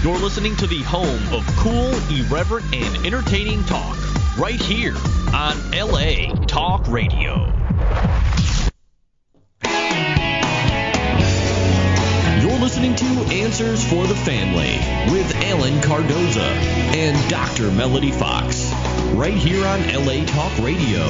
You're listening to the home of cool, irreverent, and entertaining talk, right here on LA Talk Radio. You're listening to Answers for the Family with Alan Cardoza and Dr. Melody Fox, right here on LA Talk Radio.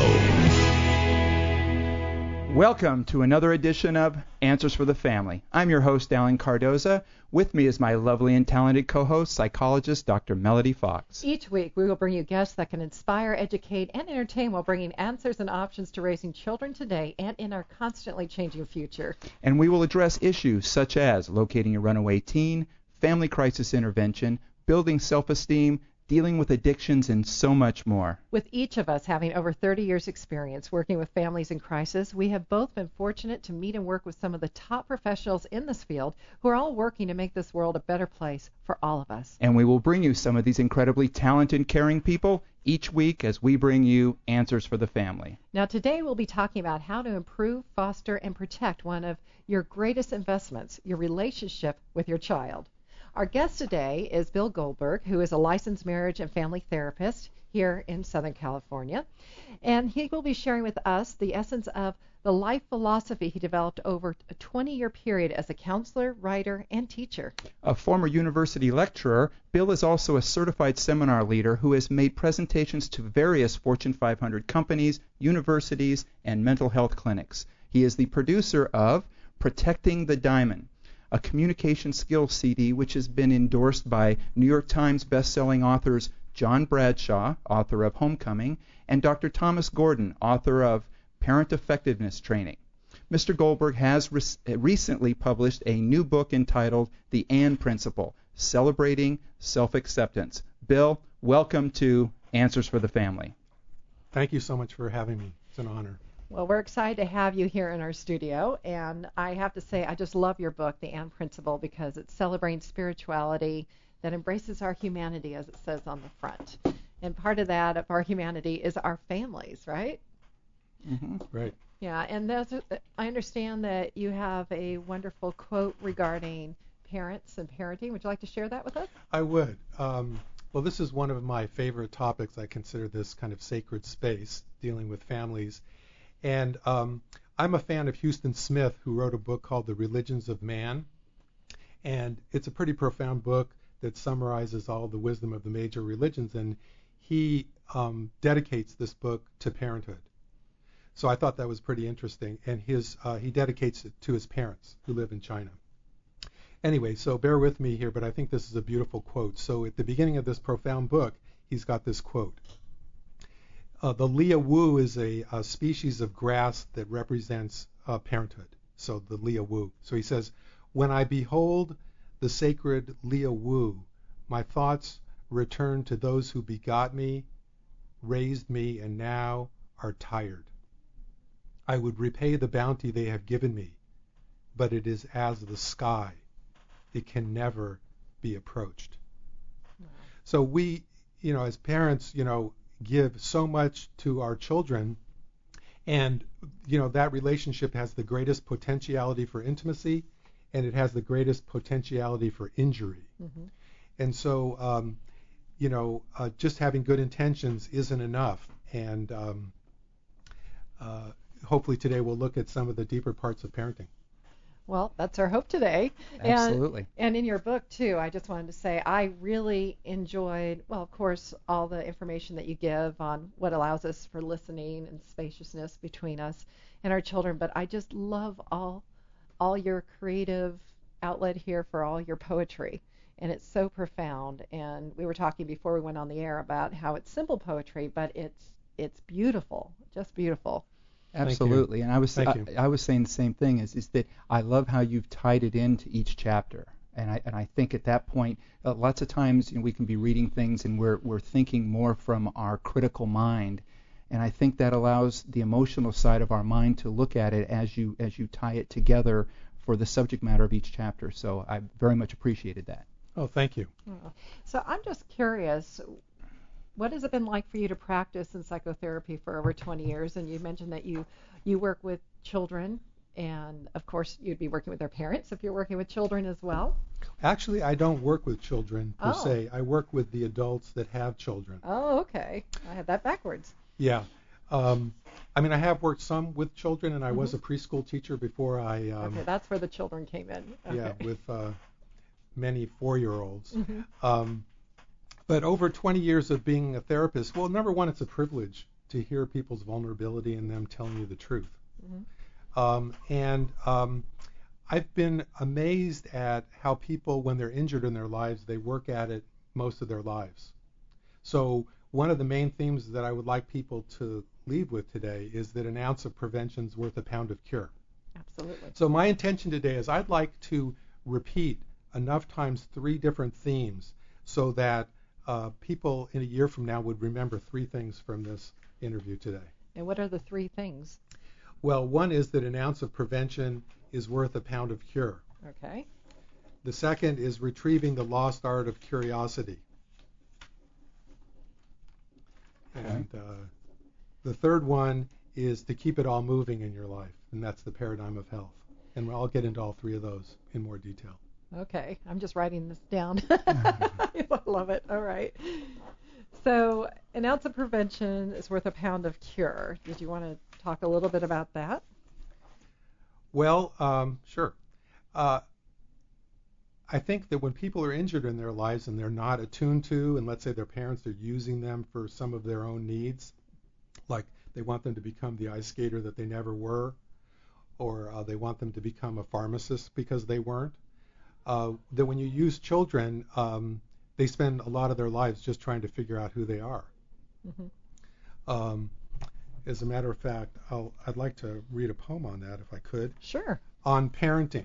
Welcome to another edition of Answers for the Family. I'm your host, Alan Cardoza. With me is my lovely and talented co-host, psychologist, Dr. Melody Fox. Each week, we will bring you guests that can inspire, educate, and entertain while bringing answers and options to raising children today and in our constantly changing future. And we will address issues such as locating a runaway teen, family crisis intervention, building self-esteem, dealing with addictions, and so much more. With each of us having over 30 years experience working with families in crisis, we have both been fortunate to meet and work with some of the top professionals in this field who are all working to make this world a better place for all of us. And we will bring you some of these incredibly talented, caring people each week as we bring you Answers for the Family. Now today we'll be talking about how to improve, foster, and protect one of your greatest investments, your relationship with your child. Our guest today is Bill Goldberg, who is a licensed marriage and family therapist here in Southern California. And he will be sharing with us the essence of the life philosophy he developed over a 20-year period as a counselor, writer, and teacher. A former university lecturer, Bill is also a certified seminar leader who has made presentations to various Fortune 500 companies, universities, and mental health clinics. He is the producer of Protecting the Diamond, a communication skills CD which has been endorsed by New York Times bestselling authors John Bradshaw, author of Homecoming, and Dr. Thomas Gordon, author of Parent Effectiveness Training. Mr. Goldberg has recently published a new book entitled The AND Principle, Celebrating Self-Acceptance. Bill, welcome to Answers for the Family. Thank you so much for having me. It's an honor. Well, we're excited to have you here in our studio, and I have to say I just love your book, The AND Principle, because it's celebrating spirituality that embraces our humanity, as it says on the front. And part of that, of our humanity, is our families, right? Mm-hmm. Right. Yeah, and I understand that you have a wonderful quote regarding parents and parenting. Would you like to share that with us? I would. Well, this is one of my favorite topics. I consider this kind of sacred space, dealing with families. And I'm a fan of Huston Smith, who wrote a book called The Religions of Man. And it's a pretty profound book that summarizes all the wisdom of the major religions. And he dedicates this book to parenthood. So I thought that was pretty interesting. And he dedicates it to his parents who live in China. Anyway, so bear with me here, but I think this is a beautiful quote. So at the beginning of this profound book, he's got this quote. The Lia Wu is a species of grass that represents parenthood. So the Lia Wu. So he says, when I behold the sacred Lia Wu, my thoughts return to those who begot me, raised me, and now are tired. I would repay the bounty they have given me, but it is as the sky. It can never be approached. Wow. So we, as parents, give so much to our children, and that relationship has the greatest potentiality for intimacy, and it has the greatest potentiality for injury. Mm-hmm. And so just having good intentions isn't enough, and hopefully today we'll look at some of the deeper parts of parenting. Well, that's our hope today. Absolutely. And in your book, too, I just wanted to say I really enjoyed, well, of course, all the information that you give on what allows us for listening and spaciousness between us and our children. But I just love all your creative outlet here for all your poetry. And it's so profound. And we were talking before we went on the air about how it's simple poetry, but it's beautiful, just beautiful. Absolutely, and I was saying the same thing. Is that I love how you've tied it into each chapter, and I think at that point, lots of times we can be reading things and we're thinking more from our critical mind, and I think that allows the emotional side of our mind to look at it as you tie it together for the subject matter of each chapter. So I very much appreciated that. Oh, thank you. So I'm just curious. What has it been like for you to practice in psychotherapy for over 20 years? And you mentioned that you work with children And of course, you'd be working with their parents if you're working with children as well. Actually, I don't work with children per Oh. se. I work with the adults that have children. Oh, okay. I had that backwards. Yeah. I mean, I have worked some with children, and I was a preschool teacher before I. Okay, that's where the children came in. Okay. Yeah, with many 4-year-olds. But over 20 years of being a therapist, well, number one, it's a privilege to hear people's vulnerability and them telling you the truth. I've been amazed at how people, when they're injured in their lives, they work at it most of their lives. So one of the main themes that I would like people to leave with today is that an ounce of prevention is worth a pound of cure. Absolutely. So my intention today is I'd like to repeat enough times 3 different themes so that people in a year from now would remember 3 things from this interview today. And what are the 3 things? Well, one is that an ounce of prevention is worth a pound of cure. Okay. The second is retrieving the lost art of curiosity. And the third one is to keep it all moving in your life, and that's the paradigm of health. And I'll get into all 3 of those in more detail. Okay, I'm just writing this down. I love it. All right. So an ounce of prevention is worth a pound of cure. Did you want to talk a little bit about that? Well, sure. I think that when people are injured in their lives and they're not attuned to, and let's say their parents are using them for some of their own needs, like they want them to become the ice skater that they never were, or they want them to become a pharmacist because they weren't, that when you use children, they spend a lot of their lives just trying to figure out who they are. As a matter of fact, I'd like to read a poem on that if I could. Sure. On parenting.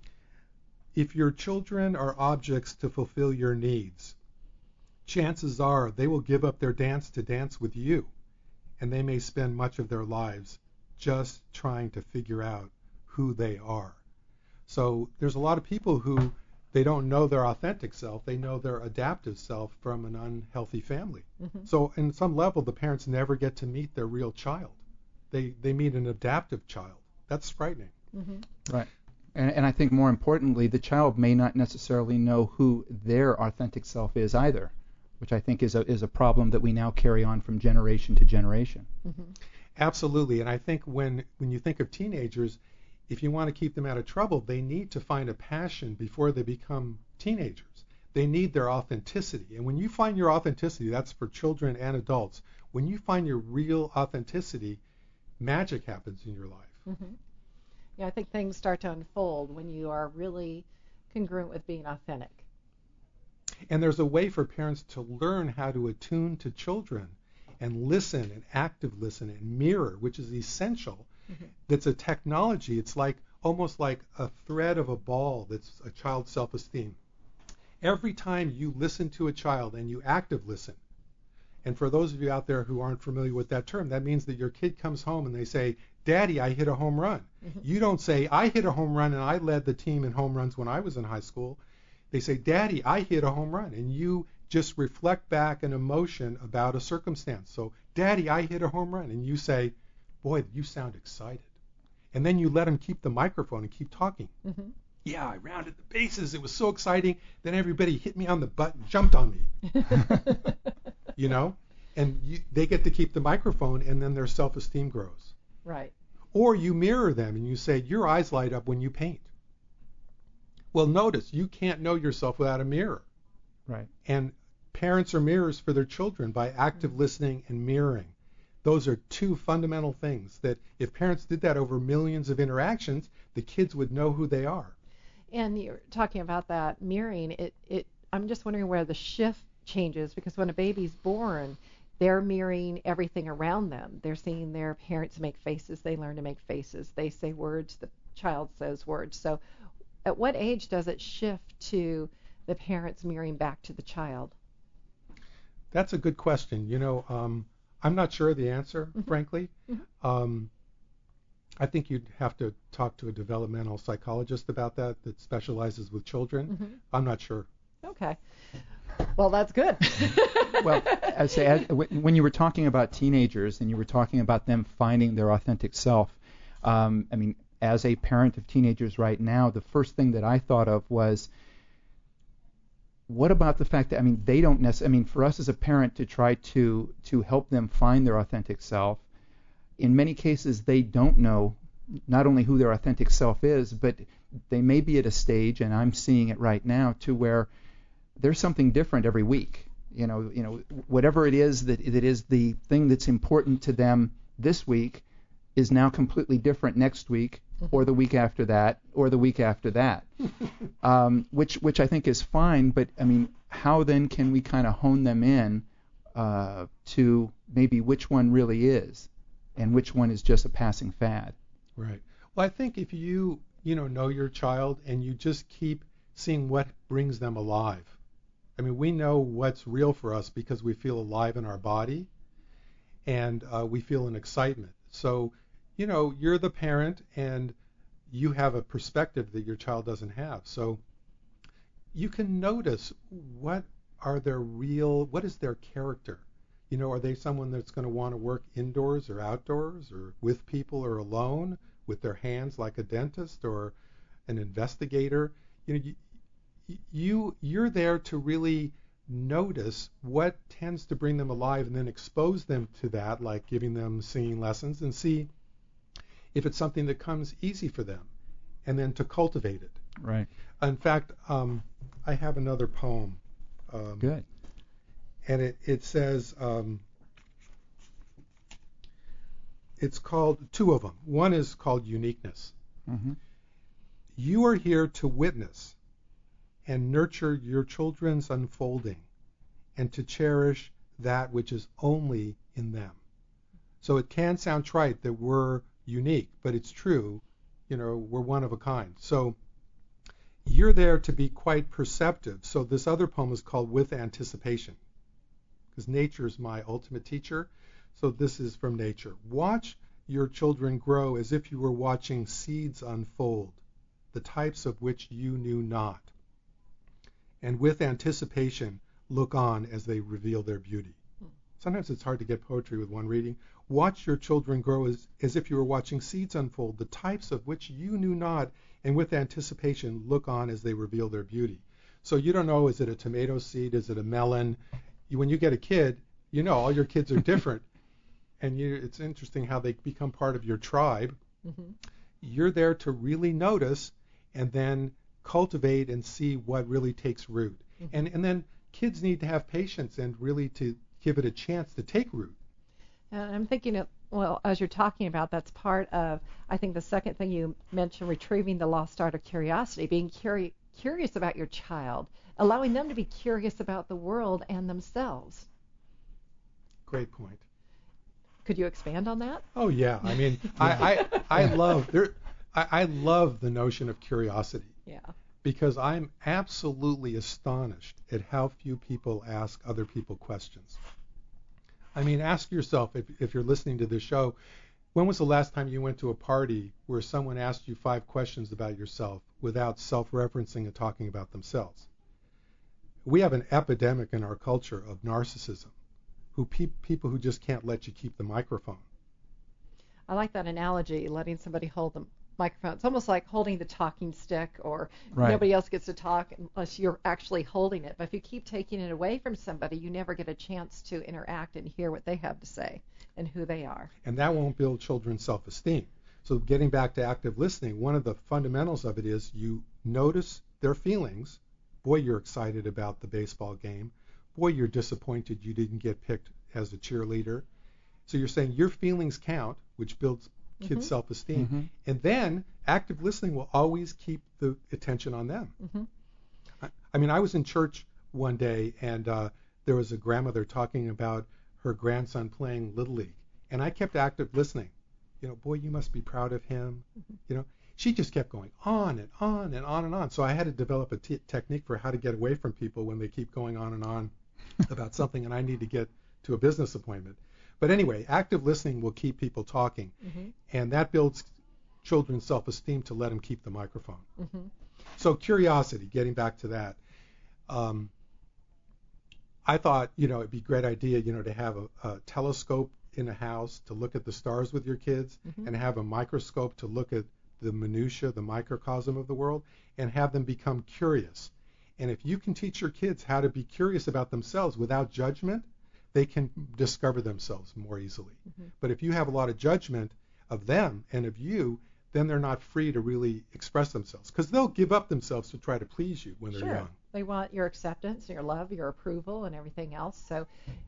If your children are objects to fulfill your needs, chances are they will give up their dance to dance with you, and they may spend much of their lives just trying to figure out who they are. So there's a lot of people who they don't know their authentic self. They know their adaptive self from an unhealthy family. So in some level, the parents never get to meet their real child. They meet an adaptive child. That's frightening. Right. And I think more importantly, the child may not necessarily know who their authentic self is either, which I think is a problem that we now carry on from generation to generation. Absolutely. And I think when you think of teenagers, if you want to keep them out of trouble, they need to find a passion before they become teenagers. They need their authenticity. And when you find your authenticity, that's for children and adults, when you find your real authenticity, magic happens in your life. Yeah, I think things start to unfold when you are really congruent with being authentic. And there's a way for parents to learn how to attune to children and listen and active listen and mirror, which is essential. That's a technology. It's like almost like a thread of a ball that's a child's self-esteem. Every time you listen to a child and you active listen, and for those of you out there who aren't familiar with that term, that means that your kid comes home and they say, Daddy, I hit a home run. You don't say, I hit a home run and I led the team in home runs when I was in high school. They say, Daddy, I hit a home run. And you just reflect back an emotion about a circumstance. So, Daddy, I hit a home run. And you say, boy, you sound excited. And then you let them keep the microphone and keep talking. Yeah, I rounded the bases. It was so exciting. Then everybody hit me on the butt and jumped on me. You know? And they get to keep the microphone, and then their self-esteem grows. Right. Or you mirror them and you say, your eyes light up when you paint. Well, notice, you can't know yourself without a mirror. Right. And parents are mirrors for their children by active listening and mirroring. Those are 2 fundamental things that if parents did that over millions of interactions, the kids would know who they are. And you're talking about that mirroring. I'm just wondering where the shift changes, because when a baby's born, they're mirroring everything around them. They're seeing their parents make faces. They learn to make faces. They say words. The child says words. So at what age does it shift to the parents mirroring back to the child? That's a good question. You know, I'm not sure of the answer, frankly. I think you'd have to talk to a developmental psychologist about that specializes with children. I'm not sure. Okay. Well, that's good. Well, I say when you were talking about teenagers and you were talking about them finding their authentic self, I mean, as a parent of teenagers right now, the first thing that I thought of was, what about the fact that, they don't necessarily, for us as a parent to try to help them find their authentic self, in many cases they don't know not only who their authentic self is, but they may be at a stage, and I'm seeing it right now, to where there's something different every week. Whatever it is that is the thing that's important to them this week is now completely different next week, or the week after that, or the week after that, which I think is fine. But how then can we kind of hone them in to maybe which one really is, and which one is just a passing fad? Right. Well, I think if you know your child and you just keep seeing what brings them alive. We know what's real for us because we feel alive in our body, and we feel an excitement. So, you're the parent and you have a perspective that your child doesn't have. So you can notice what is their character? Are they someone that's going to want to work indoors or outdoors, or with people, or alone, with their hands like a dentist or an investigator? You're there to really notice what tends to bring them alive, and then expose them to that, like giving them singing lessons, and see if it's something that comes easy for them, and then to cultivate it. Right. In fact, I have another poem. Good. And it says, it's called, two of them. One is called Uniqueness. Mm-hmm. You are here to witness and nurture your children's unfolding, and to cherish that which is only in them. So it can sound trite that we're unique, but it's true. We're one of a kind. So you're there to be quite perceptive. So this other poem is called With Anticipation, because nature is my ultimate teacher. So this is from nature. Watch your children grow as if you were watching seeds unfold, the types of which you knew not. And with anticipation, look on as they reveal their beauty. Sometimes it's hard to get poetry with one reading. Watch your children grow as if you were watching seeds unfold, the types of which you knew not, and with anticipation, look on as they reveal their beauty. So you don't know, is it a tomato seed? Is it a melon? When you get a kid, all your kids are different. And it's interesting how they become part of your tribe. Mm-hmm. You're there to really notice and then cultivate and see what really takes root. Mm-hmm. And then kids need to have patience and really to give it a chance to take root. And I'm thinking, as you're talking about, that's part of, I think, the second thing you mentioned, retrieving the lost art of curiosity, being curious about your child, allowing them to be curious about the world and themselves. Great point. Could you expand on that? Oh yeah, I love the notion of curiosity. Yeah. Because I'm absolutely astonished at how few people ask other people questions. Ask yourself, if you're listening to this show, when was the last time you went to a party where someone asked you 5 questions about yourself without self-referencing and talking about themselves? We have an epidemic in our culture of narcissism, people who just can't let you keep the microphone. I like that analogy, letting somebody hold the microphone. It's almost like holding the talking stick, or right. Nobody else gets to talk unless you're actually holding it. But if you keep taking it away from somebody, you never get a chance to interact and hear what they have to say and who they are. And that won't build children's self-esteem. So getting back to active listening, one of the fundamentals of it is you notice their feelings. Boy, you're excited about the baseball game. Boy, you're disappointed you didn't get picked as a cheerleader. So you're saying your feelings count, which builds kids' self-esteem. Mm-hmm. And then active listening will always keep the attention on them. Mm-hmm. I was in church one day, and there was a grandmother talking about her grandson playing Little League. And I kept active listening. Boy, you must be proud of him. Mm-hmm. She just kept going on and on and on and on. So I had to develop a technique for how to get away from people when they keep going on and on about something, and I need to get to a business appointment. But anyway, active listening will keep people talking, and that builds children's self-esteem to let them keep the microphone. Mm-hmm. So curiosity, getting back to that, I thought, it'd be a great idea, to have a telescope in a house to look at the stars with your kids, and have a microscope to look at the minutia, the microcosm of the world, and have them become curious. And if you can teach your kids how to be curious about themselves without judgment, they can discover themselves more easily. But if you have a lot of judgment of them and of you, then they're not free to really express themselves, because they'll give up themselves to try to please you when they're young. They want your acceptance, your love, your approval, and everything else. So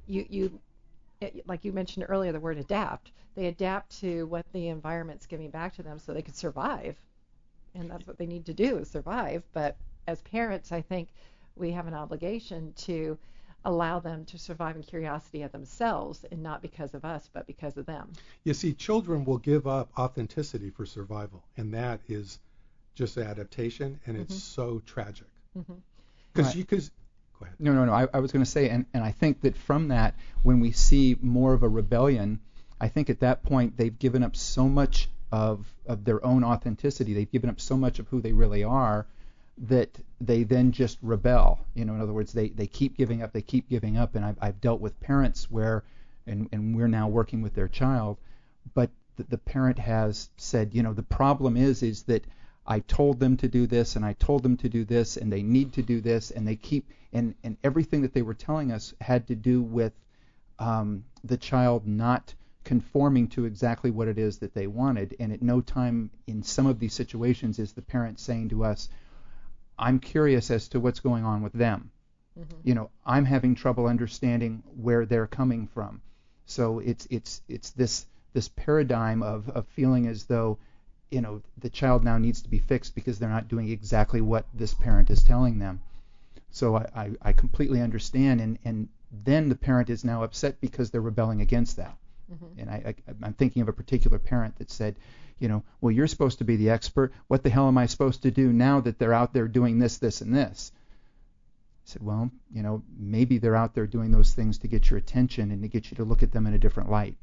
like you mentioned earlier, the word adapt. They adapt to what the environment's giving back to them so they can survive. And that's what they need to do, is survive. But as parents, I think we have an obligation to allow them to survive in curiosity of themselves, and not because of us, but because of them. You see, children will give up authenticity for survival, and that is just adaptation, and it's so tragic. Because go ahead. No. I was going to say, and I think that from that, when we see more of a rebellion, I think at that point they've given up so much of their own authenticity. They've given up so much of who they really are that they then just rebel. In other words, they keep giving up, and I've dealt with parents where, and we're now working with their child, but the parent has said, the problem is that I told them to do this, and I told them to do this, and they need to do this, and they keep, and everything that they were telling us had to do with the child not conforming to exactly what it is that they wanted. And at no time in some of these situations is the parent saying to us, I'm curious as to what's going on with them. I'm having trouble understanding where they're coming from. So it's this paradigm of feeling as though the child now needs to be fixed because they're not doing exactly what this parent is telling them. So I completely understand, and then the parent is now upset because they're rebelling against that. And I'm thinking of a particular parent that said, well, you're supposed to be the expert. What the hell am I supposed to do now that they're out there doing this, this, and this? I said, well, maybe they're out there doing those things to get your attention and to get you to look at them in a different light.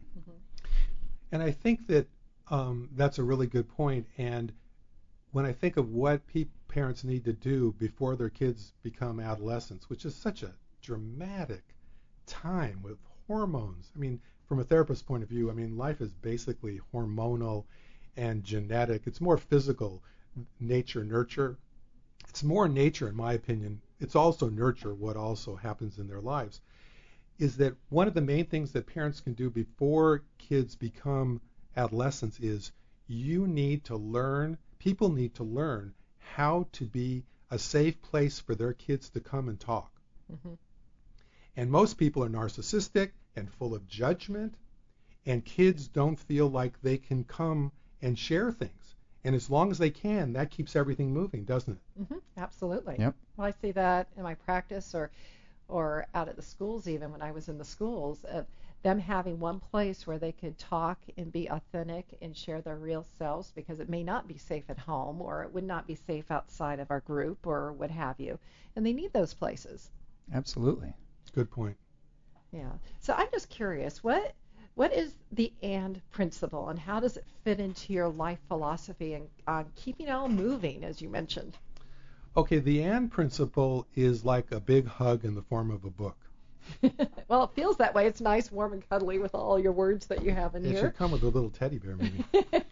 And I think that that's a really good point. And when I think of what parents need to do before their kids become adolescents, which is such a dramatic time with hormones. I mean, from a therapist's point of view, life is basically hormonal and genetic. It's more physical, nature, nurture. It's more nature, in my opinion. It's also nurture, what also happens in their lives. Is that one of the main things that parents can do before kids become adolescents is people need to learn how to be a safe place for their kids to come and talk. And most people are narcissistic and full of judgment, and kids don't feel like they can come and share things. And as long as they can, that keeps everything moving, doesn't it? Absolutely. Yep. Well, I see that in my practice or out at the schools, even when I was in the schools, of them having one place where they could talk and be authentic and share their real selves, because it may not be safe at home, or it would not be safe outside of our group, or what have you. And they need those places. Absolutely. Good point. Yeah. So I'm just curious, what is the AND principle, and how does it fit into your life philosophy and keeping it all moving, as you mentioned? Okay, the AND principle is like a big hug in the form of a book. Well, it feels that way. It's nice, warm, and cuddly with all your words that you have in here. It should come with a little teddy bear, maybe.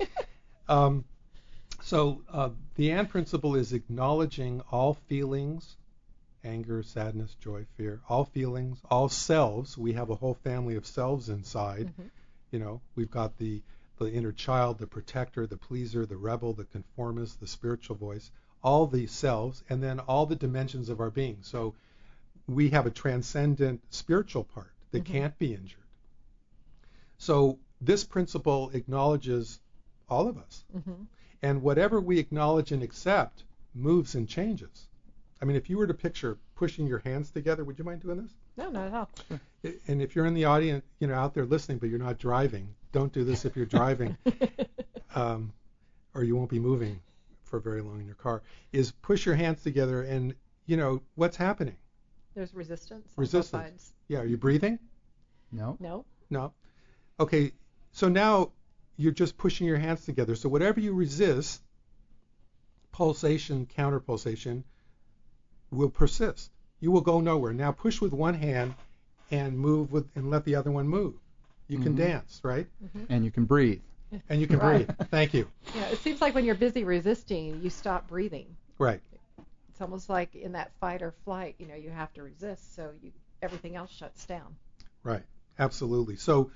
So the AND principle is acknowledging all feelings, anger, sadness, joy, fear, all feelings, all selves. We have a whole family of selves inside. We've got the inner child, the protector, the pleaser, the rebel, the conformist, the spiritual voice, all the selves, and then all the dimensions of our being. So we have a transcendent spiritual part that can't be injured. So this principle acknowledges all of us. And whatever we acknowledge and accept moves and changes. If you were to picture pushing your hands together, would you mind doing this? No, not at all. And if you're in the audience, out there listening, but you're not driving, don't do this if you're driving, or you won't be moving for very long in your car, is push your hands together and, what's happening? There's resistance. Resistance. On both sides. Yeah, are you breathing? No. No. Okay, so now you're just pushing your hands together. So whatever you resist, pulsation, counter pulsation, will persist. You will go nowhere. Now push with one hand and move and let the other one move. You can dance, right? And you can breathe. And you can Right. breathe. Thank you. Yeah, it seems like when you're busy resisting, you stop breathing. Right. It's almost like in that fight or flight, you have to resist, so everything else shuts down. Right. Absolutely. So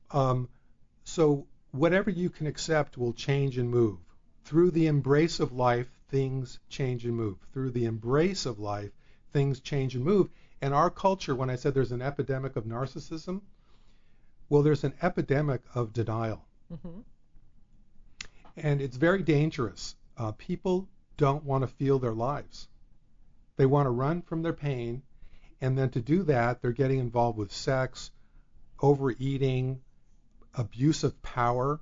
whatever you can accept will change and move. Through the embrace of life, things change and move. Through the embrace of life, things change and move. And our culture, when I said there's an epidemic of narcissism, well, there's an epidemic of denial. Mm-hmm. And it's very dangerous. People don't want to feel their lives. They want to run from their pain, and then to do that, they're getting involved with sex, overeating, abuse of power,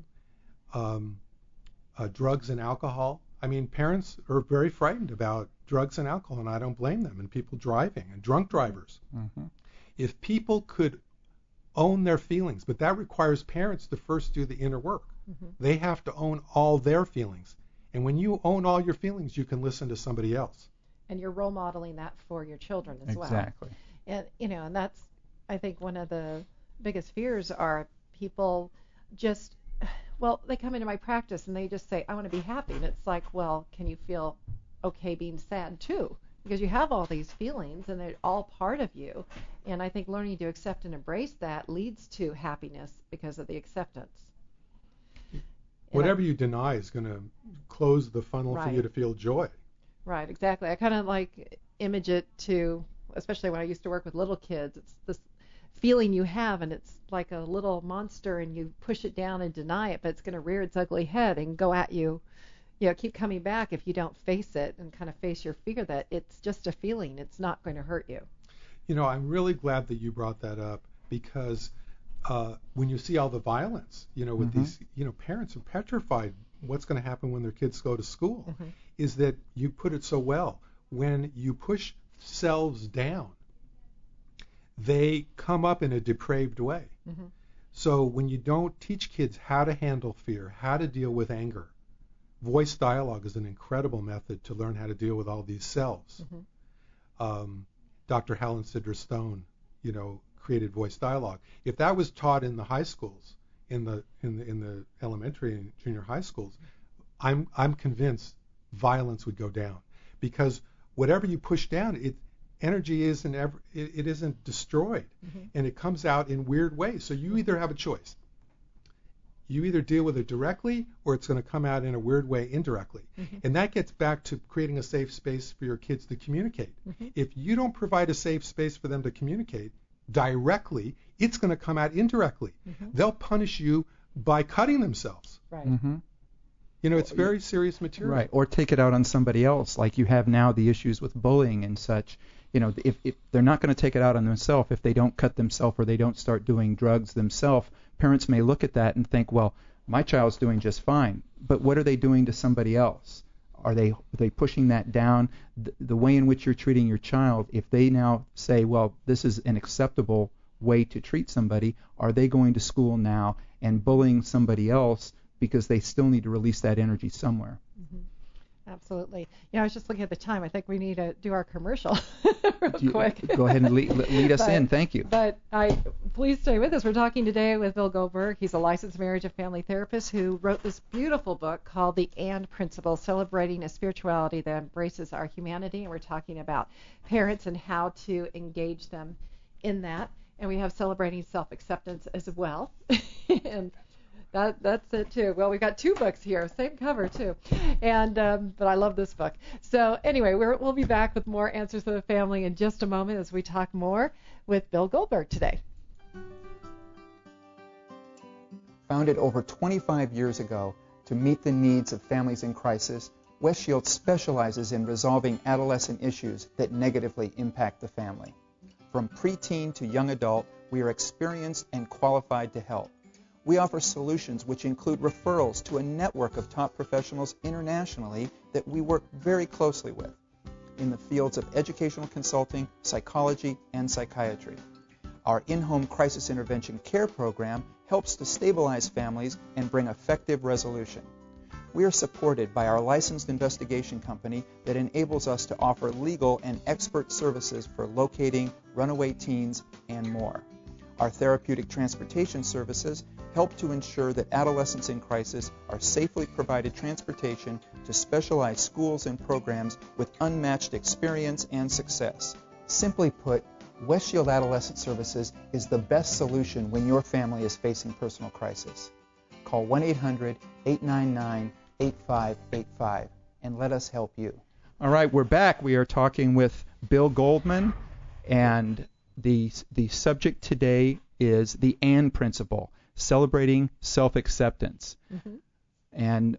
drugs and alcohol. I mean, parents are very frightened about drugs and alcohol, and I don't blame them, and people driving and drunk drivers. Mm-hmm. If people could own their feelings, but that requires parents to first do the inner work. Mm-hmm. They have to own all their feelings. And when you own all your feelings, you can listen to somebody else. And you're role modeling that for your children as well. Exactly. And and that's, I think, one of the biggest fears are people just, they come into my practice and they just say, I want to be happy. And it's like, well, can you feel okay being sad too? Because you have all these feelings and they're all part of you. And I think learning to accept and embrace that leads to happiness because of the acceptance. Whatever you deny is going to close the funnel for you Right. to feel joy. Right, exactly. I kind of like image it to, especially when I used to work with little kids, it's this feeling you have, and it's like a little monster, and you push it down and deny it, but it's going to rear its ugly head and go at you, keep coming back if you don't face it and kind of face your fear that it's just a feeling. It's not going to hurt you. I'm really glad that you brought that up, because when you see all the violence, with these, parents are petrified what's going to happen when their kids go to school, Mm-hmm. is that you put it so well. When you push selves down, they come up in a depraved way. Mm-hmm. So when you don't teach kids how to handle fear, how to deal with anger, voice dialogue is an incredible method to learn how to deal with all these selves. Mm-hmm. Dr. Helen Sidra Stone, created voice dialogue. If that was taught in the high schools, in the elementary and junior high schools, I'm convinced violence would go down, because whatever you push down, energy isn't destroyed, Mm-hmm. and it comes out in weird ways. So you either have a choice. You either deal with it directly, or it's going to come out in a weird way indirectly. Mm-hmm. And that gets back to creating a safe space for your kids to communicate. Mm-hmm. If you don't provide a safe space for them to communicate directly, it's going to come out indirectly. Mm-hmm. They'll punish you by cutting themselves. Right. Mm-hmm. It's very serious material. Right, or take it out on somebody else, like you have now the issues with bullying and such. If they're not going to take it out on themselves, if they don't cut themselves or they don't start doing drugs themselves, parents may look at that and think, well, my child's doing just fine, but what are they doing to somebody else? Are they pushing that down? The way in which you're treating your child, if they now say, well, this is an acceptable way to treat somebody, are they going to school now and bullying somebody else because they still need to release that energy somewhere? Mm-hmm. Absolutely. I was just looking at the time. I think we need to do our commercial real quick. Go ahead and lead us in. Thank you. But please stay with us. We're talking today with Bill Goldberg. He's a licensed marriage and family therapist who wrote this beautiful book called The And Principle, Celebrating a Spirituality That Embraces Our Humanity. And we're talking about parents and how to engage them in that. And we have Celebrating Self-Acceptance as well. And that's it too. Well, we've got two books here, same cover too, and but I love this book. So anyway, we'll be back with more Answers for the Family in just a moment as we talk more with Bill Goldberg today. Founded over 25 years ago to meet the needs of families in crisis, West Shield specializes in resolving adolescent issues that negatively impact the family. From preteen to young adult, we are experienced and qualified to help. We offer solutions which include referrals to a network of top professionals internationally that we work very closely with in the fields of educational consulting, psychology, and psychiatry. Our in-home crisis intervention care program helps to stabilize families and bring effective resolution. We are supported by our licensed investigation company that enables us to offer legal and expert services for locating runaway teens and more. Our therapeutic transportation services help to ensure that adolescents in crisis are safely provided transportation to specialized schools and programs with unmatched experience and success. Simply put, Westshield Adolescent Services is the best solution when your family is facing personal crisis. Call 1-800-899-8585 and let us help you. All right, we're back. We are talking with Bill Goldman, and the subject today is the AND principle, celebrating self-acceptance. Mm-hmm. And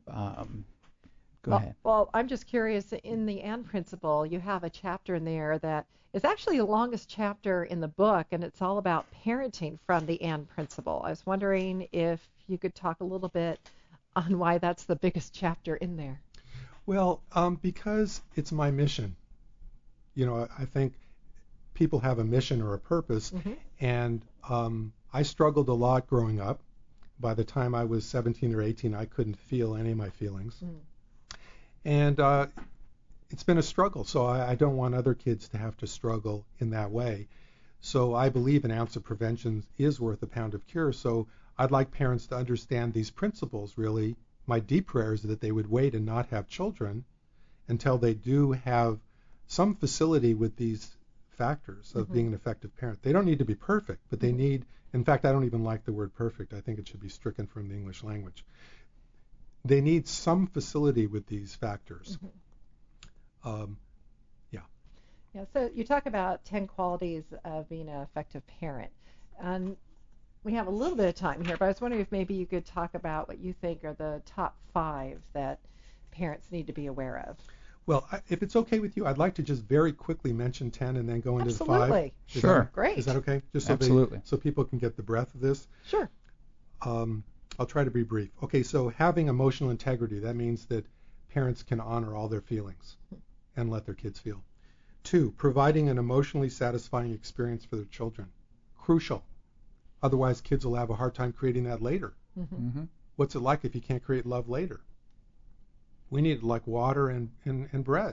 go ahead. Well, I'm just curious, in the AND principle, you have a chapter in there that is actually the longest chapter in the book, and it's all about parenting from the AND principle. I was wondering if you could talk a little bit on why that's the biggest chapter in there. Well, because it's my mission. I think people have a mission or a purpose, Mm-hmm. and I struggled a lot growing up. By the time I was 17 or 18, I couldn't feel any of my feelings. Mm. And it's been a struggle, so I don't want other kids to have to struggle in that way. So I believe an ounce of prevention is worth a pound of cure. So I'd like parents to understand these principles, really. My deep prayer is that they would wait and not have children until they do have some facility with these factors of Mm-hmm. being an effective parent. They don't need to be perfect, but they need, in fact, I don't even like the word perfect. I think it should be stricken from the English language. They need some facility with these factors. Mm-hmm. Yeah, so you talk about 10 qualities of being an effective parent. And we have a little bit of time here, but I was wondering if maybe you could talk about what you think are the top 5 that parents need to be aware of. Well, if it's okay with you, I'd like to just very quickly mention 10 and then go into the 5. Absolutely. Sure. Great. Is that okay? Just so Absolutely. so people can get the breadth of this. Sure. I'll try to be brief. Okay, so having emotional integrity, that means that parents can honor all their feelings and let their kids feel. 2, providing an emotionally satisfying experience for their children. Crucial. Otherwise, kids will have a hard time creating that later. Mm-hmm. Mm-hmm. What's it like if you can't create love later? We need it like water and bread.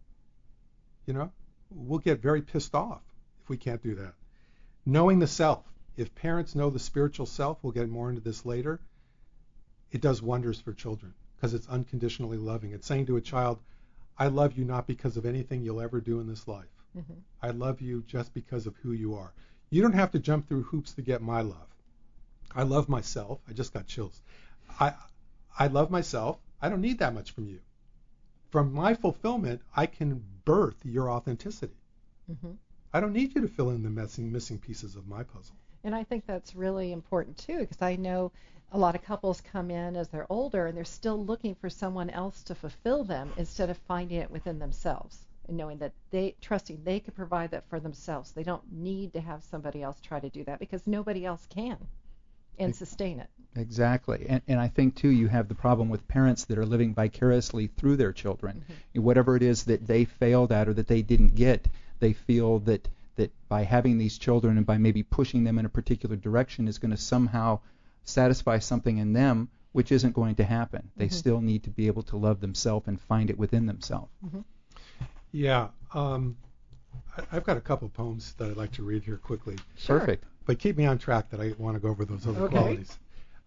We'll get very pissed off if we can't do that. Knowing the self. If parents know the spiritual self, we'll get more into this later, it does wonders for children because it's unconditionally loving. It's saying to a child, I love you not because of anything you'll ever do in this life. Mm-hmm. I love you just because of who you are. You don't have to jump through hoops to get my love. I love myself. I just got chills. I love myself. I don't need that much from you. From my fulfillment, I can birth your authenticity. Mm-hmm. I don't need you to fill in the missing pieces of my puzzle. And I think that's really important too, because I know a lot of couples come in as they're older and they're still looking for someone else to fulfill them instead of finding it within themselves and knowing that trusting they can provide that for themselves. They don't need to have somebody else try to do that because nobody else can and sustain it. Exactly. And I think, too, you have the problem with parents that are living vicariously through their children. Mm-hmm. Whatever it is that they failed at or that they didn't get, they feel that by having these children and by maybe pushing them in a particular direction is going to somehow satisfy something in them, which isn't going to happen. They Mm-hmm. still need to be able to love themselves and find it within themselves. Mm-hmm. Yeah. I've got a couple poems that I'd like to read here quickly. Sure. Perfect. But keep me on track that I want to go over those other Okay. qualities.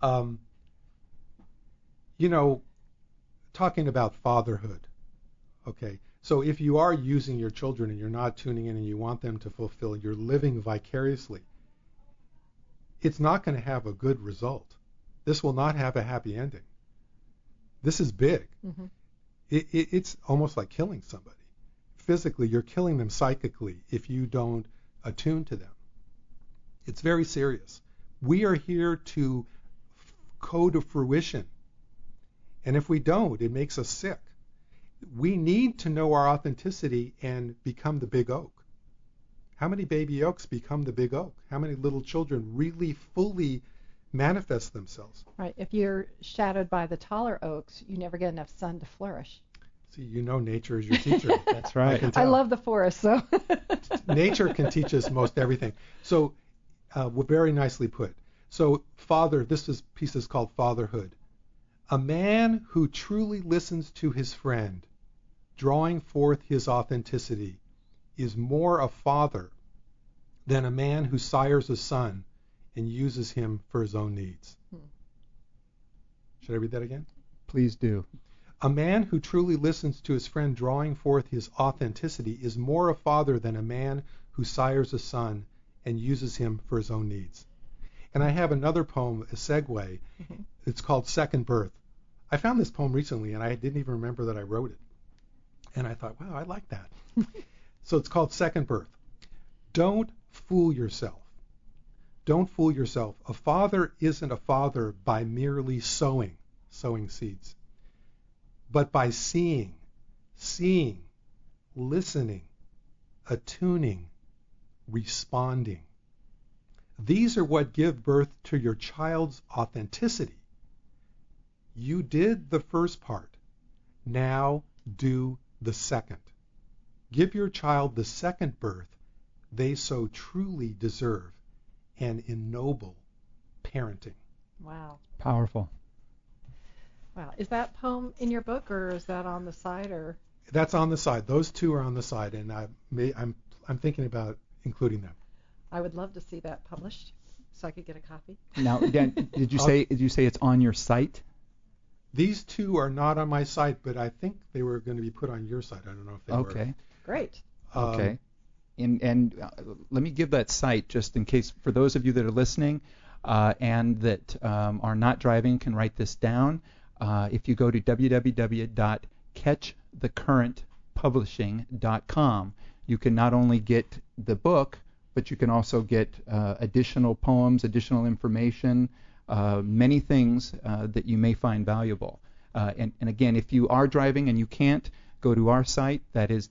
Talking about fatherhood. Okay. So if you are using your children and you're not tuning in and you want them to fulfill, you're living vicariously, it's not going to have a good result. This will not have a happy ending. This is big. Mm-hmm. It's almost like killing somebody. Physically, you're killing them psychically if you don't attune to them. It's very serious. We are here to go to fruition. And if we don't, it makes us sick. We need to know our authenticity and become the big oak. How many baby oaks become the big oak? How many little children really fully manifest themselves? Right. If you're shadowed by the taller oaks, you never get enough sun to flourish. See, nature is your teacher. That's right. I love the forest, so. Nature can teach us most everything. So, very nicely put. So, this piece is called Fatherhood. A man who truly listens to his friend, drawing forth his authenticity, is more a father than a man who sires a son and uses him for his own needs. Should I read that again? Please do. A man who truly listens to his friend drawing forth his authenticity is more a father than a man who sires a son and uses him for his own needs. And I have another poem, a segue. It's called Second Birth. I found this poem recently, and I didn't even remember that I wrote it. And I thought, wow, I like that. So it's called Second Birth. Don't fool yourself. Don't fool yourself. A father isn't a father by merely sowing seeds, but by seeing, listening, attuning, responding. These are what give birth to your child's authenticity. You did the first part. Now do the second. Give your child the second birth they so truly deserve, and ennoble parenting. Wow. Powerful. Wow. Is that poem in your book, or is that on the side, or? That's on the side. Those two are on the side, and I'm thinking about including them. I would love to see that published, so I could get a copy. Now, again, did you say it's on your site? These two are not on my site, but I think they were going to be put on your site. I don't know if they were. Okay. Great. Okay. And let me give that site just in case for those of you that are listening and that are not driving can write this down. If you go to www.catchthecurrentpublishing.com, you can not only get the book, but you can also get additional poems, additional information, many things that you may find valuable. And again, if you are driving and you can't, go to our site. That is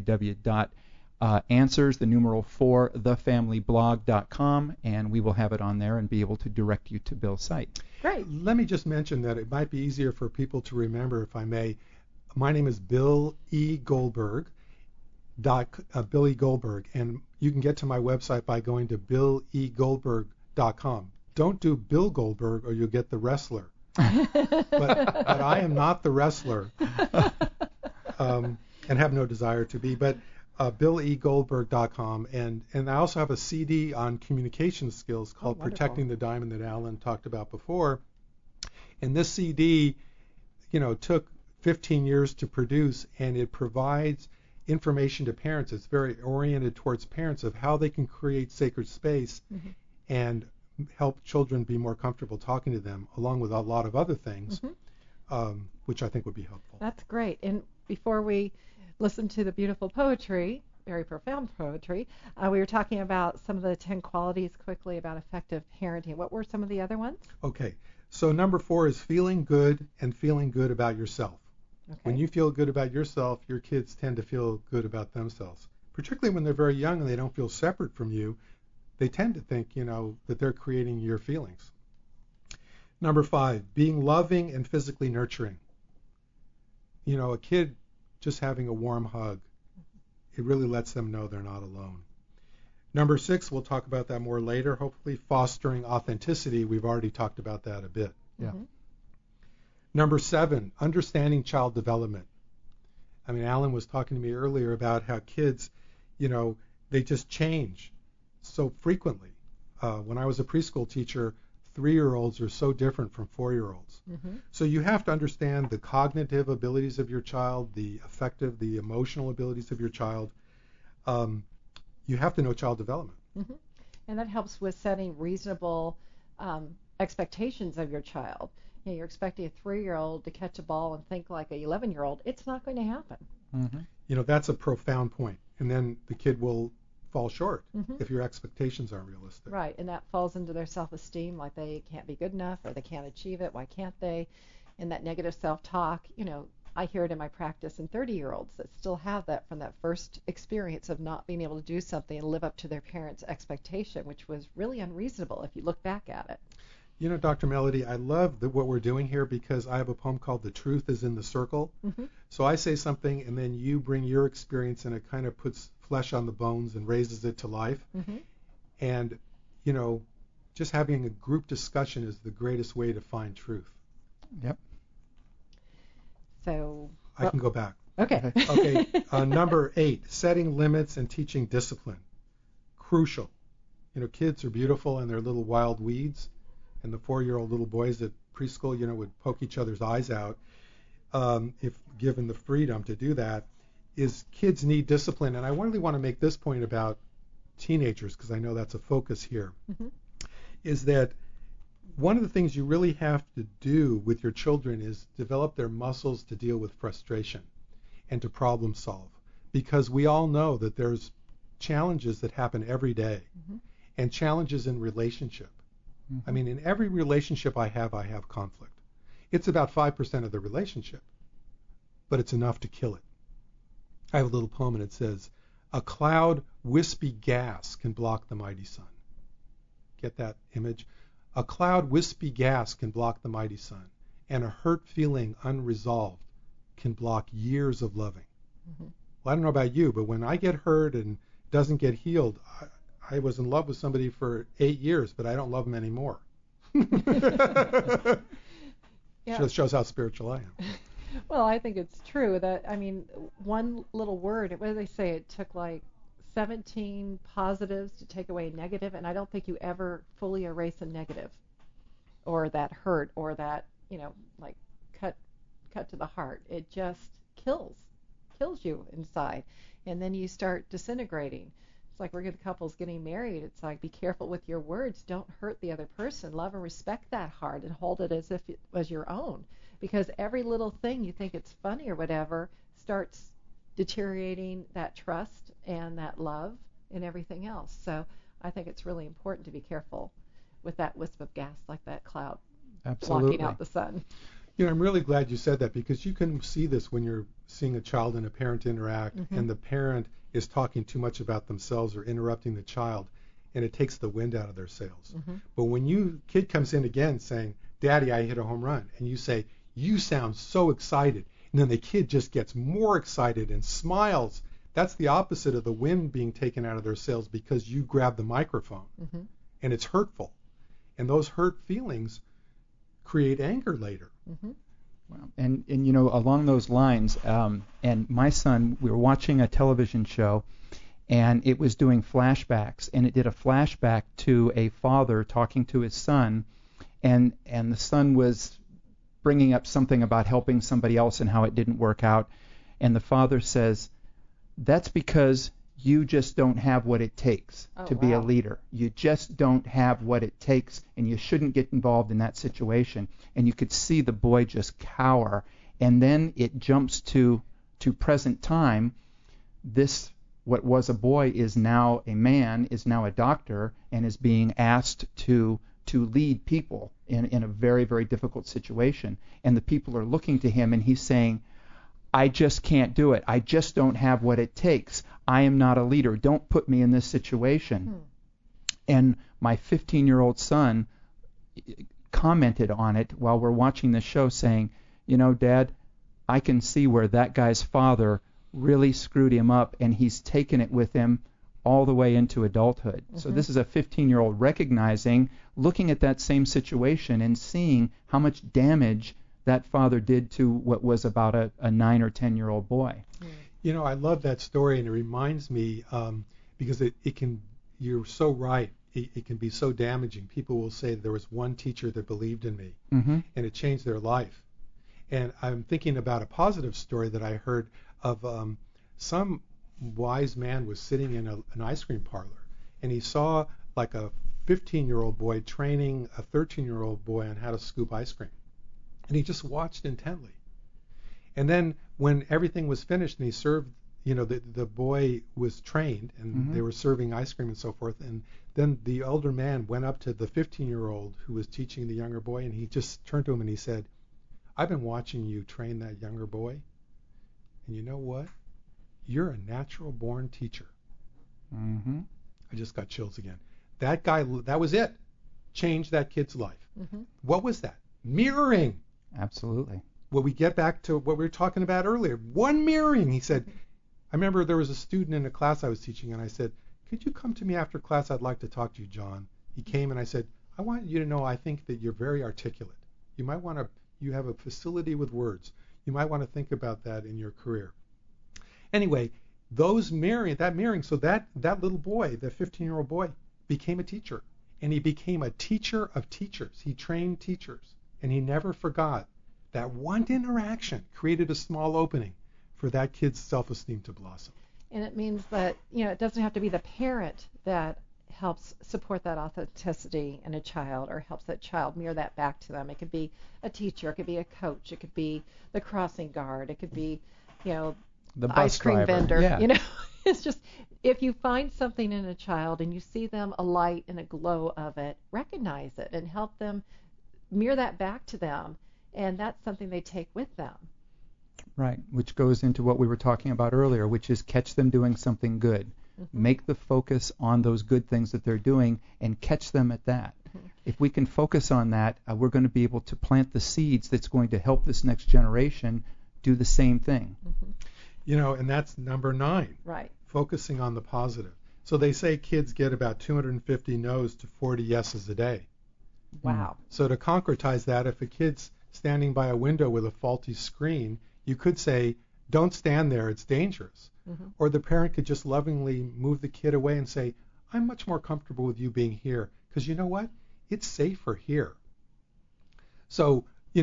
www.answers4thefamilyblog.com, and we will have it on there and be able to direct you to Bill's site. Great. Let me just mention that it might be easier for people to remember, if I may. My name is Bill E. Goldberg. Bill E. Goldberg, and you can get to my website by going to BillEGoldberg.com. Don't do Bill Goldberg or you'll get the wrestler. but I am not the wrestler, and have no desire to be. But BillEGoldberg.com, and I also have a CD on communication skills called Protecting the Diamond that Alan talked about before. And this CD, took 15 years to produce, and it provides information to parents. It's very oriented towards parents of how they can create sacred space and help children be more comfortable talking to them, along with a lot of other things, which I think would be helpful. That's great. And before we listen to the beautiful poetry, very profound poetry, we were talking about some of the 10 qualities quickly about effective parenting. What were some of the other ones? Okay. So number 4 is feeling good and feeling good about yourself. Okay. When you feel good about yourself, your kids tend to feel good about themselves. Particularly when they're very young and they don't feel separate from you, they tend to think, that they're creating your feelings. Number 5, being loving and physically nurturing. A kid just having a warm hug, it really lets them know they're not alone. Number 6, we'll talk about that more later, hopefully fostering authenticity. We've already talked about that a bit. Yeah. Number 7, understanding child development. Alan was talking to me earlier about how kids, they just change so frequently. When I was a preschool teacher, 3-year-olds are so different from 4-year-olds. So you have to understand the cognitive abilities of your child, the affective, the emotional abilities of your child. You have to know child development. And that helps with setting reasonable expectations of your child. You're expecting a 3-year-old to catch a ball and think like a 11-year-old. It's not going to happen. That's a profound point. And then the kid will fall short if your expectations aren't realistic. Right, and that falls into their self-esteem, like they can't be good enough or they can't achieve it. Why can't they? And that negative self-talk, I hear it in my practice in 30-year-olds that still have that from that first experience of not being able to do something and live up to their parents' expectation, which was really unreasonable if you look back at it. Dr. Melody, I love what we're doing here because I have a poem called The Truth is in the Circle. So I say something and then you bring your experience and it kind of puts flesh on the bones and raises it to life. And, just having a group discussion is the greatest way to find truth. Yep. So I can go back. Okay. Okay. Number 8, setting limits and teaching discipline. Crucial. Kids are beautiful and they're little wild weeds, and the 4-year-old little boys at preschool, would poke each other's eyes out if given the freedom to do that, is kids need discipline. And I really want to make this point about teenagers, because I know that's a focus here, is that one of the things you really have to do with your children is develop their muscles to deal with frustration and to problem solve. Because we all know that there's challenges that happen every day, and challenges in relationship. I mean, in every relationship I have conflict. It's about 5% of the relationship, but it's enough to kill it. I have a little poem and it says, "A cloud wispy gas can block the mighty sun." Get that image? A cloud wispy gas can block the mighty sun, and a hurt feeling unresolved can block years of loving. Well, I don't know about you, but when I get hurt and doesn't get healed, I was in love with somebody for 8 years, but I don't love them anymore. Yeah. Just shows how spiritual I am. Well, I think it's true that, one little word, what do they say? It took like 17 positives to take away a negative, and I don't think you ever fully erase a negative or that hurt or that, like cut to the heart. It just kills you inside, and then you start disintegrating. It's like we're couples getting married. It's like, be careful with your words. Don't hurt the other person. Love and respect that heart and hold it as if it was your own. Because every little thing you think it's funny or whatever starts deteriorating that trust and that love and everything else. So I think it's really important to be careful with that wisp of gas, like that cloud blocking out the sun. I'm really glad you said that, because you can see this when you're seeing a child and a parent interact, and the parent is talking too much about themselves or interrupting the child, and it takes the wind out of their sails. But when kid comes in again saying, "Daddy, I hit a home run," and you say, "You sound so excited," and then the kid just gets more excited and smiles, that's the opposite of the wind being taken out of their sails, because you grab the microphone, and it's hurtful. And those hurt feelings create anger later. Well, and along those lines, and my son, we were watching a television show, and it was doing flashbacks, and it did a flashback to a father talking to his son, and the son was bringing up something about helping somebody else and how it didn't work out, and the father says, "That's because you just don't have what it takes to be a leader. You just don't have what it takes, and you shouldn't get involved in that situation." And you could see the boy just cower. And then it jumps to present time. This, what was a boy, is now a man, is now a doctor, and is being asked to lead people in a very, very difficult situation. And the people are looking to him, and he's saying, "I just can't do it. I just don't have what it takes. I am not a leader. Don't put me in this situation." And my 15-year-old son commented on it while we're watching the show, saying, "Dad, I can see where that guy's father really screwed him up, and he's taken it with him all the way into adulthood." So this is a 15-year-old recognizing, looking at that same situation and seeing how much damage that father did to what was about a 9 or 10-year-old boy. I love that story, and it reminds me, because it can, you're so right, it can be so damaging. People will say, "There was one teacher that believed in me, and it changed their life." And I'm thinking about a positive story that I heard of some wise man was sitting in an ice cream parlor, and he saw like a 15-year-old boy training a 13-year-old boy on how to scoop ice cream. And he just watched intently. And then when everything was finished and he served, the boy was trained, and they were serving ice cream and so forth, and then the older man went up to the 15-year-old who was teaching the younger boy, and he just turned to him and he said, "I've been watching you train that younger boy, and you know what? You're a natural born teacher." I just got chills again. That guy, that was it. Changed that kid's life. What was that? Mirroring. Absolutely. Well, we get back to what we were talking about earlier. One mirroring. He said, I remember there was a student in a class I was teaching, and I said, "Could you come to me after class? I'd like to talk to you, John." He came, and I said, "I want you to know I think that you're very articulate. You might want to, you have a facility with words. You might want to think about that in your career." Anyway, that mirroring, so that little boy, the 15-year-old boy, became a teacher. And he became a teacher of teachers. He trained teachers. And he never forgot that one interaction created a small opening for that kid's self-esteem to blossom. And it means that, it doesn't have to be the parent that helps support that authenticity in a child or helps that child mirror that back to them. It could be a teacher, it could be a coach, it could be the crossing guard, it could be, the ice cream driver. vendor. Yeah. It's just, if you find something in a child and you see them a light and a glow of it, recognize it and help them mirror that back to them. And that's something they take with them. Right, which goes into what we were talking about earlier, which is catch them doing something good. Mm-hmm. Make the focus on those good things that they're doing and catch them at that. Mm-hmm. If we can focus on that, we're going to be able to plant the seeds that's going to help this next generation do the same thing. Mm-hmm. And that's number 9. Right. Focusing on the positive. So they say kids get about 250 no's to 40 yeses a day. Wow. So to concretize that, if a kid's standing by a window with a faulty screen, you could say, don't stand there, it's dangerous. Mm-hmm. Or the parent could just lovingly move the kid away and say, I'm much more comfortable with you being here, because you know what? It's safer here. So,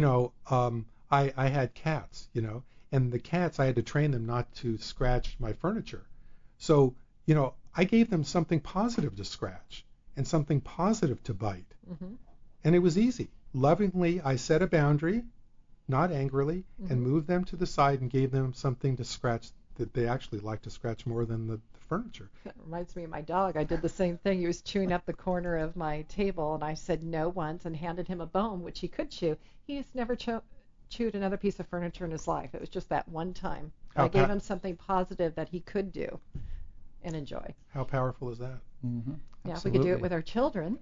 I had cats, and the cats, I had to train them not to scratch my furniture. So, I gave them something positive to scratch and something positive to bite. Mm-hmm. And it was easy. Lovingly, I set a boundary, not angrily, and moved them to the side and gave them something to scratch that they actually like to scratch more than the furniture. That reminds me of my dog. I did the same thing. He was chewing up the corner of my table, and I said no once and handed him a bone, which he could chew. He's never chewed another piece of furniture in his life. It was just that one time. I gave him something positive that he could do and enjoy. How powerful is that? Mm-hmm. Yeah, if we could do it with our children.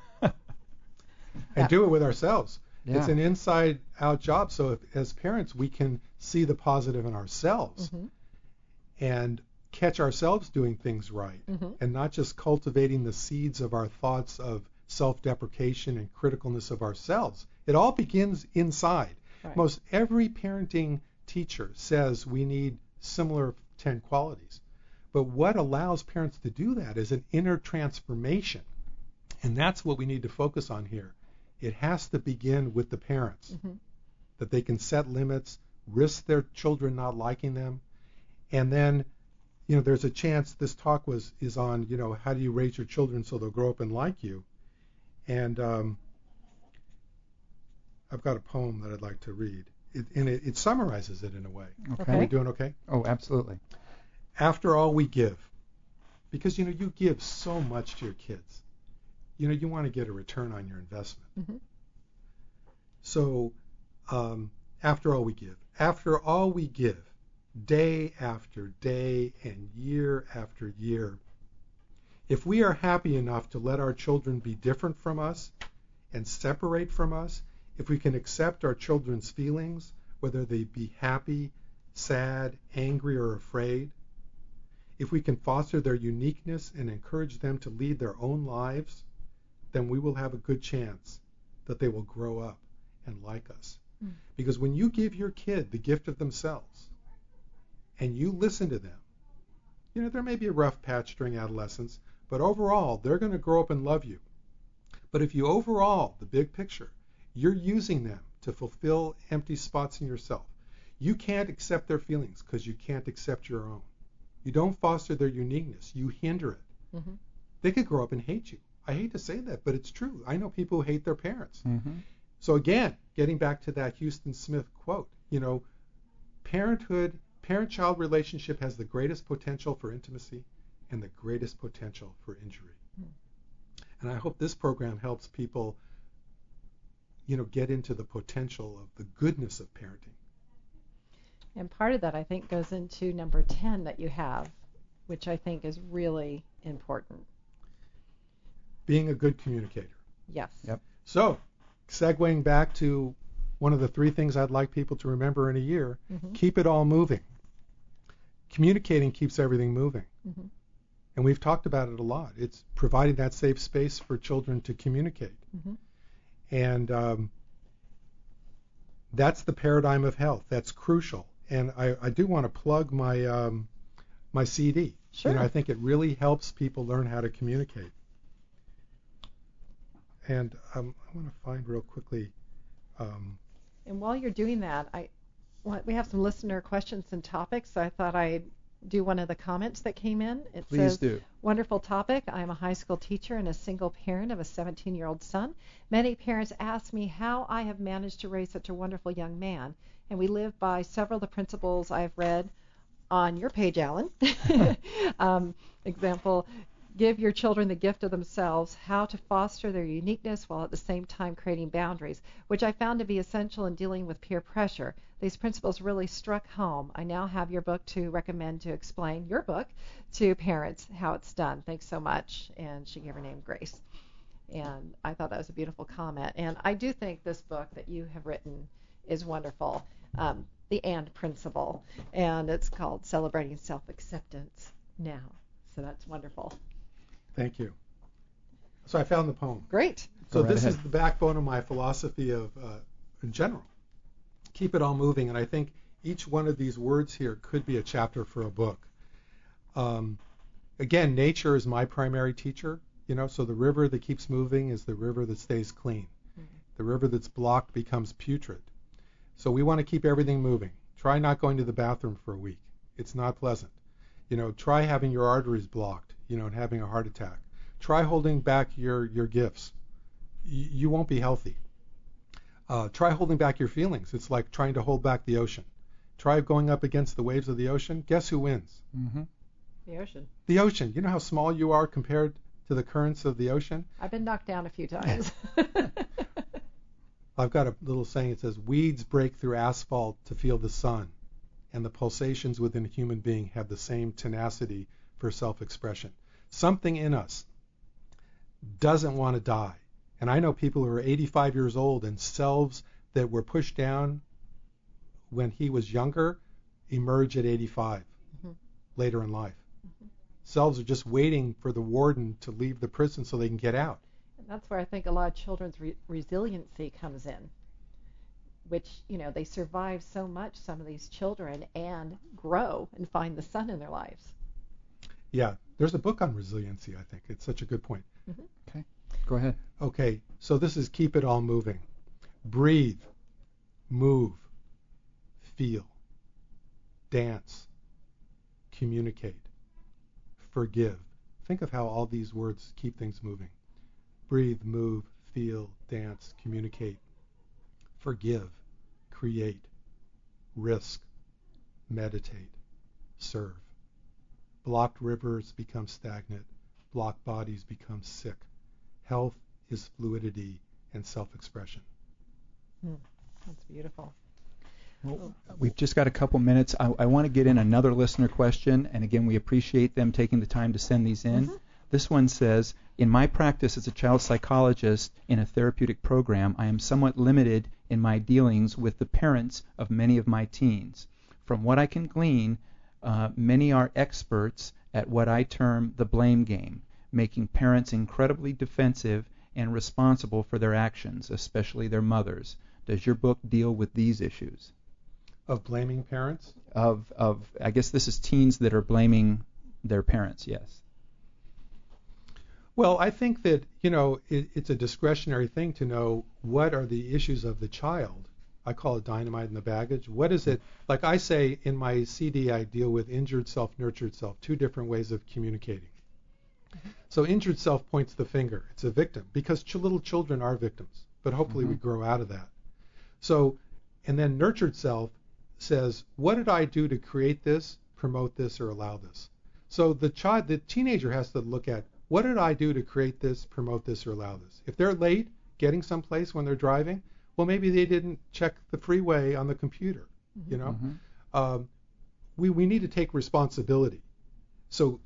And do it with ourselves. Yeah. It's an inside-out job. So as parents, we can see the positive in ourselves and catch ourselves doing things right, and not just cultivating the seeds of our thoughts of self-deprecation and criticalness of ourselves. It all begins inside. Right. Most every parenting teacher says we need similar 10 qualities. But what allows parents to do that is an inner transformation. And that's what we need to focus on here. It has to begin with the parents, that they can set limits, risk their children not liking them, and then, there's a chance this talk is on, how do you raise your children so they'll grow up and like you, and I've got a poem that I'd like to read, it summarizes it in a way. Okay. Are we doing okay? Oh, absolutely. After all, we give, because you give so much to your kids. You want to get a return on your investment. Mm-hmm. So, after all we give. After all we give, day after day and year after year, if we are happy enough to let our children be different from us and separate from us, if we can accept our children's feelings, whether they be happy, sad, angry, or afraid, if we can foster their uniqueness and encourage them to lead their own lives, then we will have a good chance that they will grow up and like us. Because when you give your kid the gift of themselves and you listen to them, there may be a rough patch during adolescence, but overall, they're going to grow up and love you. But if you overall, the big picture, you're using them to fulfill empty spots in yourself, you can't accept their feelings because you can't accept your own. You don't foster their uniqueness. You hinder it. Mm-hmm. They could grow up and hate you. I hate to say that, but it's true. I know people who hate their parents. Mm-hmm. So again, getting back to that Houston Smith quote, parent-child relationship has the greatest potential for intimacy and the greatest potential for injury. And I hope this program helps people, get into the potential of the goodness of parenting. And part of that, I think, goes into number 10 that you have, which I think is really important. Being a good communicator. Yes. Yep. So, segueing back to one of the 3 things I'd like people to remember in a year, keep it all moving. Communicating keeps everything moving. Mm-hmm. And we've talked about it a lot. It's providing that safe space for children to communicate. Mm-hmm. And that's the paradigm of health. That's crucial. And I do want to plug my my CD. Sure. I think it really helps people learn how to communicate. And I want to find real quickly. And while you're doing that, we have some listener questions and topics, so I thought I'd do one of the comments that came in. It Please says, do. Wonderful topic. I'm a high school teacher and a single parent of a 17-year-old son. Many parents ask me how I have managed to raise such a wonderful young man, and we live by several of the principles I've read on your page, Alan. Example, give your children the gift of themselves, how to foster their uniqueness while at the same time creating boundaries, which I found to be essential in dealing with peer pressure. These principles really struck home. I now have your book to recommend to explain your book to parents how it's done. Thanks so much. And she gave her name Grace. And I thought that was a beautiful comment. And I do think this book that you have written is wonderful, The And Principle. And it's called Celebrating Self-Acceptance Now. So that's wonderful. Thank you. So I found the poem. Great. So Go right this ahead. is the backbone of my philosophy of, in general, keep it all moving. And I think each one of these words here could be a chapter for a book. Again, nature is my primary teacher. So the river that keeps moving is the river that stays clean. Mm-hmm. The river that's blocked becomes putrid. So we want to keep everything moving. Try not going to the bathroom for a week. It's not pleasant. Try having your arteries blocked, and having a heart attack. Try holding back your gifts. You won't be healthy. Try holding back your feelings. It's like trying to hold back the ocean. Try going up against the waves of the ocean. Guess who wins? Mm-hmm. The ocean. The ocean. You know how small you are compared to the currents of the ocean? I've been knocked down a few times. I've got a little saying. It says, weeds break through asphalt to feel the sun, and the pulsations within a human being have the same tenacity for self-expression. Something in us doesn't want to die. And I know people who are 85 years old and selves that were pushed down when he was younger emerge at 85 later in life. Selves are just waiting for the warden to leave the prison so they can get out. And that's where I think a lot of children's resiliency comes in, which, they survive so much, some of these children, and grow and find the sun in their lives. Yeah, there's a book on resiliency, I think. It's such a good point. Mm-hmm. Okay, go ahead. Okay, so this is keep it all moving. Breathe, move, feel, dance, communicate, forgive. Think of how all these words keep things moving. Breathe, move, feel, dance, communicate, forgive, create, risk, meditate, serve. Blocked rivers become stagnant. Blocked bodies become sick. Health is fluidity and self-expression. That's beautiful. Well, we've just got a couple minutes. I want to get in another listener question, and again, we appreciate them taking the time to send these in. Mm-hmm. This one says, in my practice as a child psychologist in a therapeutic program, I am somewhat limited in my dealings with the parents of many of my teens. From what I can glean, many are experts at what I term the blame game, making parents incredibly defensive and responsible for their actions, especially their mothers. Does your book deal with these issues? Of blaming parents? I guess this is teens that are blaming their parents, yes. Well, I think that, it's a discretionary thing to know what are the issues of the child. I call it dynamite in the baggage. What is it? Like I say in my CD, I deal with injured self, nurtured self, two different ways of communicating. Mm-hmm. So injured self points the finger. It's a victim because little children are victims, but hopefully we grow out of that. So, and then nurtured self says, what did I do to create this, promote this, or allow this? So the teenager has to look at, what did I do to create this, promote this, or allow this? If they're late getting someplace when they're driving, well, maybe they didn't check the freeway on the computer, We need to take responsibility. So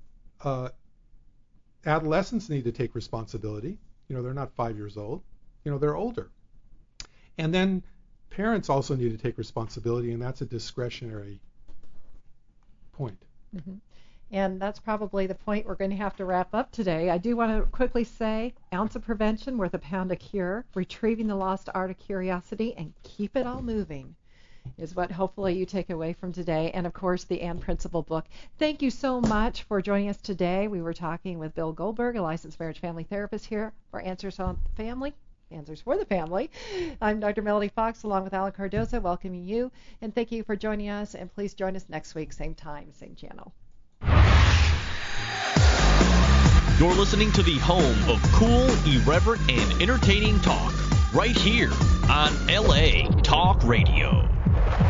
adolescents need to take responsibility. They're not 5 years old. They're older. And then parents also need to take responsibility, and that's a discretionary point. Mm-hmm. And that's probably the point we're going to have to wrap up today. I do want to quickly say, ounce of prevention worth a pound of cure, retrieving the lost art of curiosity, and keep it all moving. is what hopefully you take away from today. And, of course, the And Principle book. Thank you so much for joining us today. We were talking with Bill Goldberg, a licensed marriage family therapist here for Answers for the Family. I'm Dr. Melody Fox along with Alan Cardoza welcoming you. And thank you for joining us. And please join us next week, same time, same channel. You're listening to the home of cool, irreverent, and entertaining talk right here on LA Talk Radio.